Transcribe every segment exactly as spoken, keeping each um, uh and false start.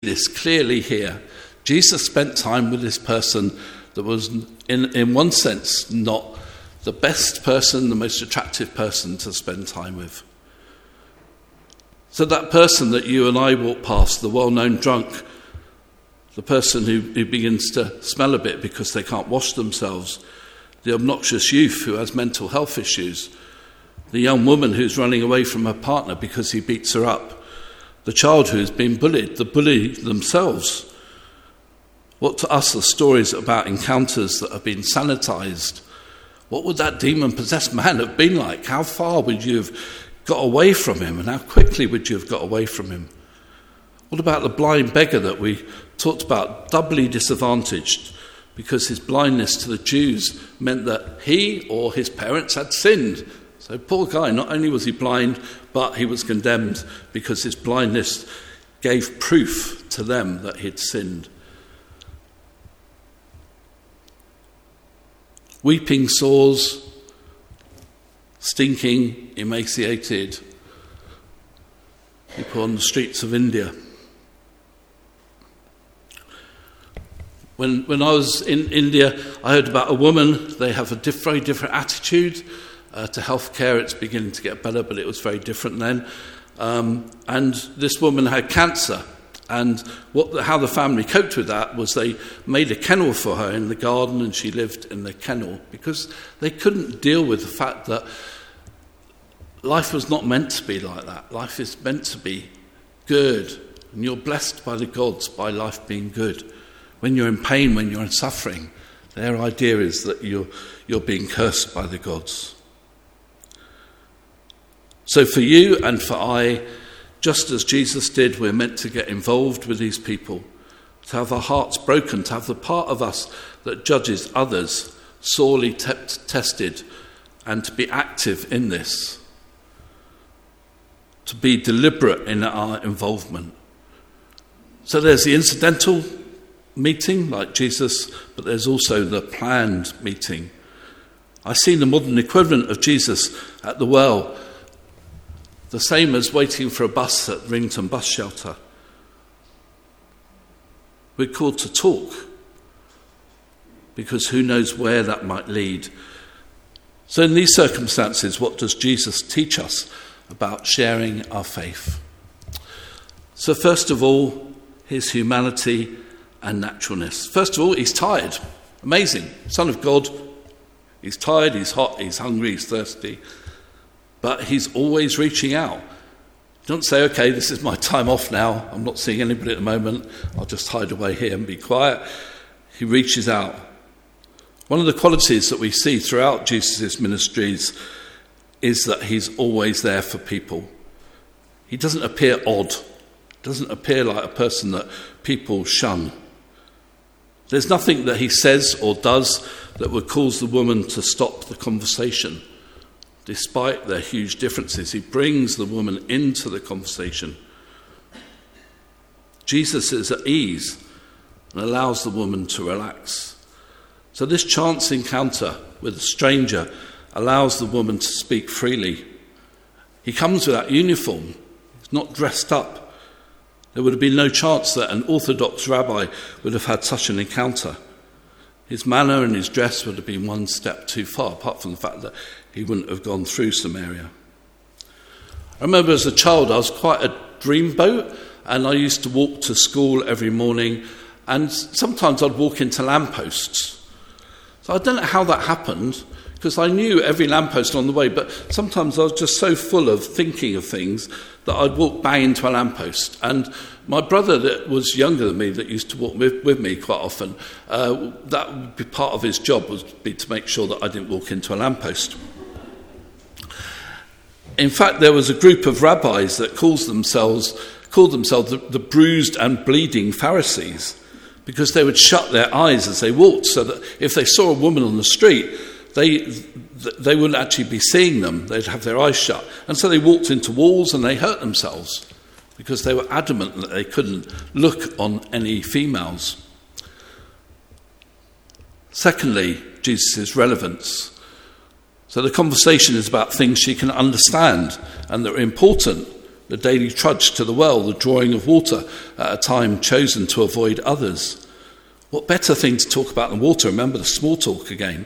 this clearly here. Jesus spent time with this person that was, in, in one sense, not the best person, the most attractive person to spend time with. So that person that you and I walk past, the well-known drunk, the person who, who begins to smell a bit because they can't wash themselves, the obnoxious youth who has mental health issues, the young woman who's running away from her partner because he beats her up, the child who has been bullied, the bully themselves. What to us are stories about encounters that have been sanitized. What would that demon-possessed man have been like? How far would you have got away from him, and how quickly would you have got away from him? What about the blind beggar that we talked about, doubly disadvantaged because his blindness to the Jews meant that he or his parents had sinned? So poor guy, not only was he blind, but he was condemned because his blindness gave proof to them that he'd sinned. Weeping sores, stinking, emaciated people on the streets of India. When when I was in India, I heard about a woman. They have a diff- very different attitude uh, to healthcare. It's beginning to get better, but it was very different then. Um, and this woman had cancer. And what the, how the family coped with that was they made a kennel for her in the garden, and she lived in the kennel because they couldn't deal with the fact that life was not meant to be like that. Life is meant to be good, and you're blessed by the gods by life being good. When you're in pain, when you're in suffering, their idea is that you're, you're being cursed by the gods. So for you and for I, just as Jesus did, we're meant to get involved with these people, to have our hearts broken, to have the part of us that judges others sorely te- tested, and to be active in this, to be deliberate in our involvement. So there's the incidental meeting, like Jesus, but there's also the planned meeting. I've seen the modern equivalent of Jesus at the well, the same as waiting for a bus at Rington Bus Shelter. We're called to talk, because who knows where that might lead. So in these circumstances, what does Jesus teach us about sharing our faith? So first of all, his humanity and naturalness. First of all, he's tired. Amazing. Son of God. He's tired, he's hot, he's hungry, he's thirsty. But he's always reaching out. Don't say, okay, this is my time off now. I'm not seeing anybody at the moment. I'll just hide away here and be quiet. He reaches out. One of the qualities that we see throughout Jesus' ministries is that he's always there for people. He doesn't appear odd. Doesn't appear like a person that people shun. There's nothing that he says or does that would cause the woman to stop the conversation. Despite their huge differences, he brings the woman into the conversation. Jesus is at ease and allows the woman to relax. So this chance encounter with a stranger allows the woman to speak freely. He comes without uniform. He's not dressed up. There would have been no chance that an Orthodox rabbi would have had such an encounter. His manner and his dress would have been one step too far, apart from the fact that he wouldn't have gone through Samaria. I remember as a child I was quite a dreamboat, and I used to walk to school every morning, and sometimes I'd walk into lampposts. So I don't know how that happened, because I knew every lamppost on the way, but sometimes I was just so full of thinking of things that I'd walk bang into a lamppost. And my brother that was younger than me, that used to walk with, with me quite often, uh, that would be part of his job, was be to make sure that I didn't walk into a lamppost. In fact, there was a group of rabbis that calls themselves, called themselves the, the bruised and bleeding Pharisees, because they would shut their eyes as they walked, so that if they saw a woman on the street, they they wouldn't actually be seeing them. They'd have their eyes shut. And so they walked into walls and they hurt themselves because they were adamant that they couldn't look on any females. Secondly, Jesus' relevance. So the conversation is about things she can understand and that are important. the daily trudge to the well, the drawing of water at a time chosen to avoid others. What better thing to talk about than water? Remember the small talk again.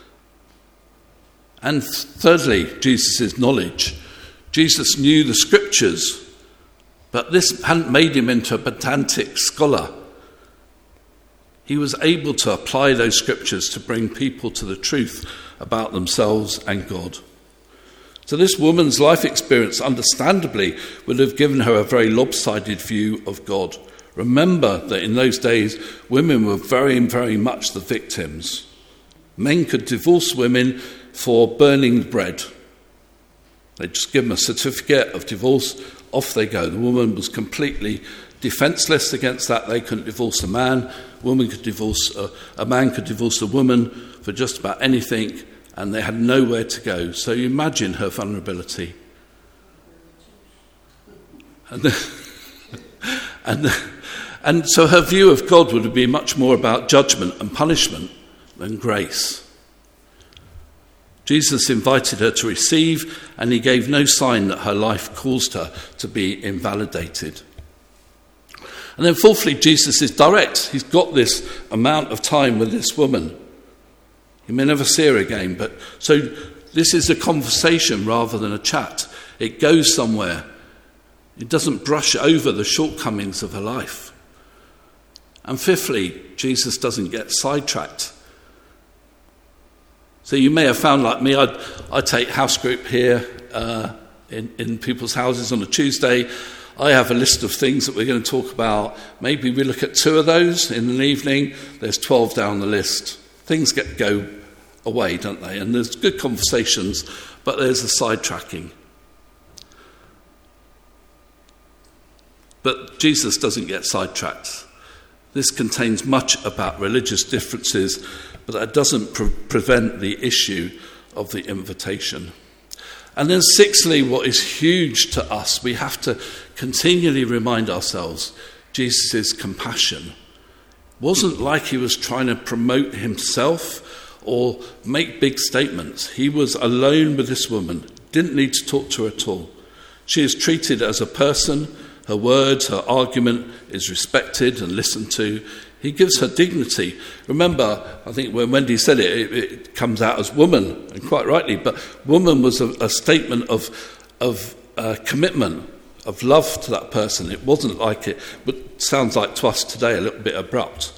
And thirdly, Jesus' knowledge. Jesus knew the scriptures, but this hadn't made him into a pedantic scholar. He was able to apply those scriptures to bring people to the truth about themselves and God. So this woman's life experience, understandably, would have given her a very lopsided view of God. Remember that in those days, women were very, very much the victims. Men could divorce women for burning bread. They'd just give them a certificate of divorce, off they go. The woman was completely defenseless against that. They couldn't divorce a man. A woman could divorce a, a man could divorce a woman for just about anything, and they had nowhere to go. So you imagine her vulnerability. And, the, and, the, and so her view of God would have been much more about judgment and punishment than grace. Jesus invited her to receive, and he gave no sign that her life caused her to be invalidated. And then fourthly, Jesus is direct. He's got this amount of time with this woman. You may never see her again, but so this is a conversation rather than a chat. It goes somewhere. It doesn't brush over the shortcomings of her life. And fifthly, Jesus doesn't get sidetracked. So you may have found, like me, I'd, I take house group here uh, in, in people's houses on a Tuesday. I have a list of things that we're going to talk about. Maybe we look at two of those in an evening. There's twelve down the list. Things get go away, don't they? And there's good conversations, but there's the sidetracking. But Jesus doesn't get sidetracked. This contains much about religious differences, but that doesn't pre- prevent the issue of the invitation. And then sixthly, what is huge to us, we have to continually remind ourselves, Jesus' compassion. It wasn't like he was trying to promote himself or make big statements. He was alone with this woman, didn't need to talk to her at all. She is treated as a person. Her words, her argument is respected and listened to. He gives her dignity. Remember, I think when Wendy said it, it, it comes out as woman, and quite rightly, but woman was a, a statement of, of uh, commitment, of love to that person. It wasn't like it, but sounds like to us today a little bit abrupt.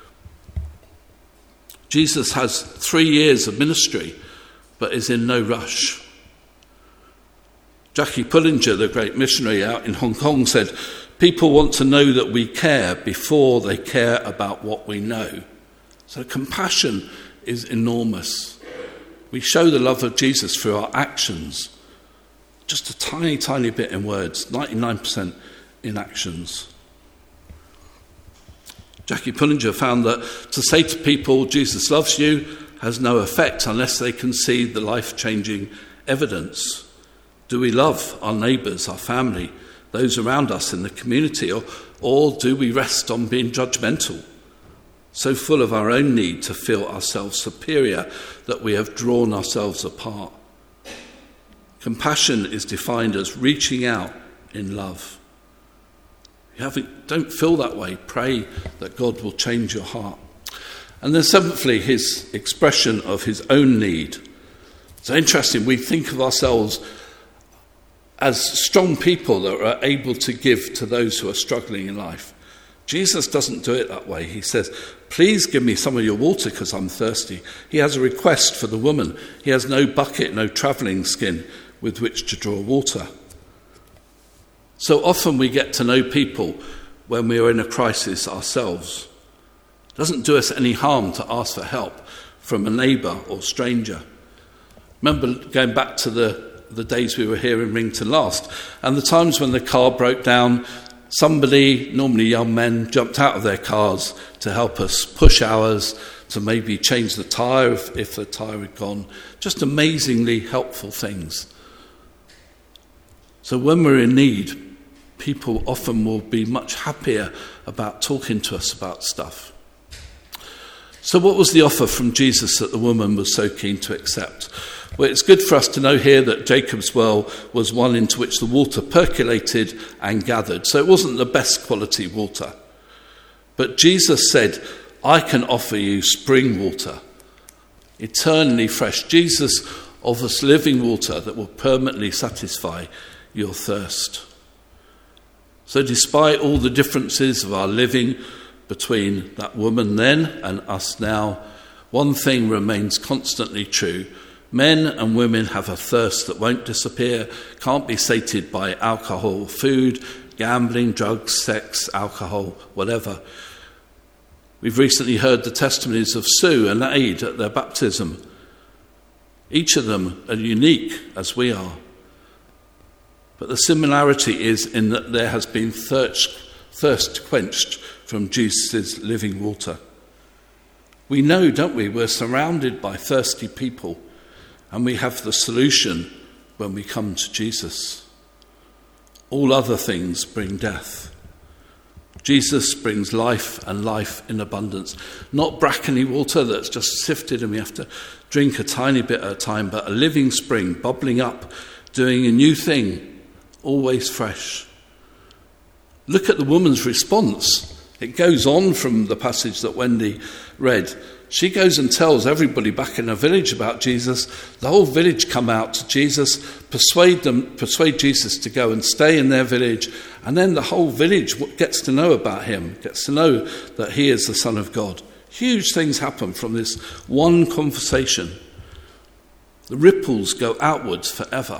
Jesus has three years of ministry, but is in no rush. Jackie Pullinger, the great missionary out in Hong Kong, said, people want to know that we care before they care about what we know. So compassion is enormous. We show the love of Jesus through our actions. Just a tiny, tiny bit in words, ninety-nine percent in actions. Jackie Pullinger found that to say to people, Jesus loves you, has no effect unless they can see the life-changing evidence. Do we love our neighbours, our family, those around us in the community, or, or do we rest on being judgmental, so full of our own need to feel ourselves superior that we have drawn ourselves apart? Compassion is defined as reaching out in love. If you haven't, don't feel that way. Pray that God will change your heart. And then seventhly, his expression of his own need. So interesting, we think of ourselves as strong people that are able to give to those who are struggling in life. Jesus doesn't do it that way. He says, please give me some of your water because I'm thirsty. He has a request for the woman. He has no bucket, no travelling skin with which to draw water. So often we get to know people when we are in a crisis ourselves. It doesn't do us any harm to ask for help from a neighbour or stranger. Remember going back to the the days we were here in Rington last, and the times when the car broke down, somebody, normally young men, jumped out of their cars to help us push ours, to maybe change the tyre if, if the tyre had gone. Just amazingly helpful things. So when we're in need, people often will be much happier about talking to us about stuff. So what was the offer from Jesus that the woman was so keen to accept? Well, it's good for us to know here that Jacob's well was one into which the water percolated and gathered. So it wasn't the best quality water. But Jesus said, I can offer you spring water, eternally fresh. Jesus offers living water that will permanently satisfy your thirst. So despite all the differences of our living between that woman then and us now, one thing remains constantly true. Men and women have a thirst that won't disappear, can't be sated by alcohol, food, gambling, drugs, sex, alcohol, whatever. We've recently heard the testimonies of Sue and Aid at their baptism. Each of them are unique as we are. But the similarity is in that there has been thirst, thirst quenched from Jesus' living water. We know, don't we, we're surrounded by thirsty people, and we have the solution when we come to Jesus. All other things bring death. Jesus brings life and life in abundance. Not brackeny water that's just sifted and we have to drink a tiny bit at a time, but a living spring bubbling up, doing a new thing, always fresh. Look at the woman's response. It goes on from the passage that Wendy read. She goes and tells everybody back in her village about Jesus. The whole village come out to Jesus, persuade them, persuade Jesus to go and stay in their village, and then the whole village gets to know about him, gets to know that he is the Son of God. Huge things happen from this one conversation. The ripples go outwards forever.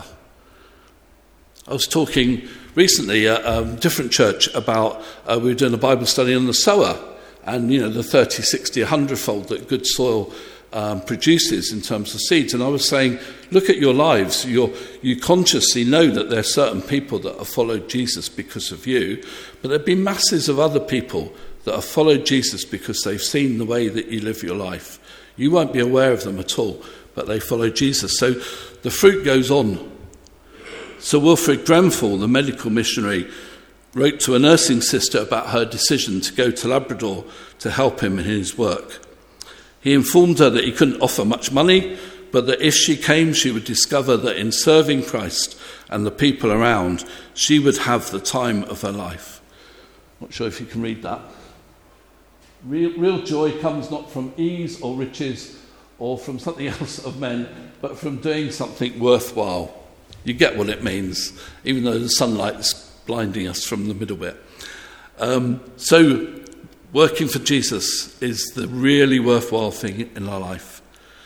I was talking recently at a different church about, uh, we were doing a Bible study on the sower, and, you know, the thirty, sixty, one hundred fold that good soil um, produces in terms of seeds. And I was saying, look at your lives. You're, you consciously know that there are certain people that have followed Jesus because of you, but there have been masses of other people that have followed Jesus because they've seen the way that you live your life. You won't be aware of them at all, but they follow Jesus. So the fruit goes on. Sir Wilfrid Grenfell, the medical missionary, wrote to a nursing sister about her decision to go to Labrador to help him in his work. He informed her that he couldn't offer much money, but that if she came, she would discover that in serving Christ and the people around, she would have the time of her life. Not sure if you can read that. Real, real joy comes not from ease or riches or from something else of men, but from doing something worthwhile. You get what it means, even though the sunlight's blinding us from the middle bit. Um, so, working for Jesus is the really worthwhile thing in our life.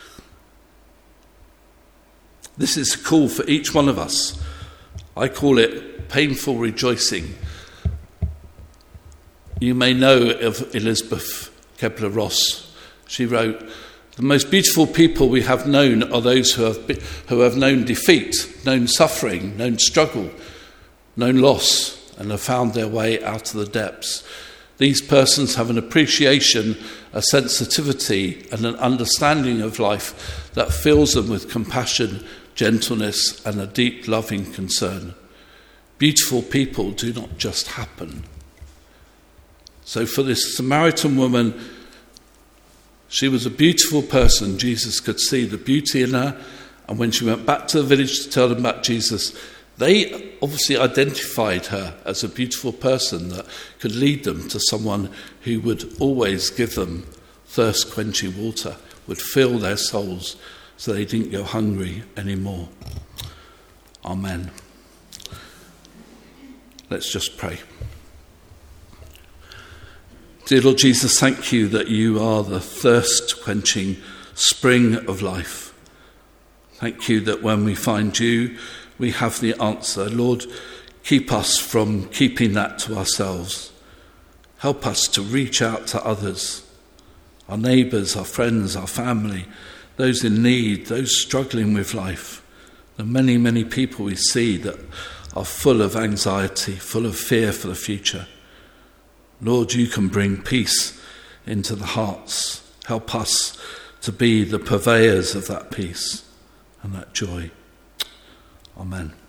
This is a call for each one of us. I call it painful rejoicing. You may know of Elizabeth Kubler-Ross. She wrote, "The most beautiful people we have known are those who have, be, who have known defeat, known suffering, known struggle, known loss, and have found their way out of the depths. These persons have an appreciation, a sensitivity, and an understanding of life that fills them with compassion, gentleness, and a deep loving concern. Beautiful people do not just happen." So for this Samaritan woman, she was a beautiful person. Jesus could see the beauty in her. And when she went back to the village to tell them about Jesus, they obviously identified her as a beautiful person that could lead them to someone who would always give them thirst-quenching water, would fill their souls so they didn't go hungry anymore. Amen. Let's just pray. Dear Lord Jesus, thank you that you are the thirst-quenching spring of life. Thank you that when we find you, we have the answer. Lord, keep us from keeping that to ourselves. Help us to reach out to others, our neighbours, our friends, our family, those in need, those struggling with life. The many, many people we see that are full of anxiety, full of fear for the future. Lord, you can bring peace into the hearts. Help us to be the purveyors of that peace and that joy. Amen.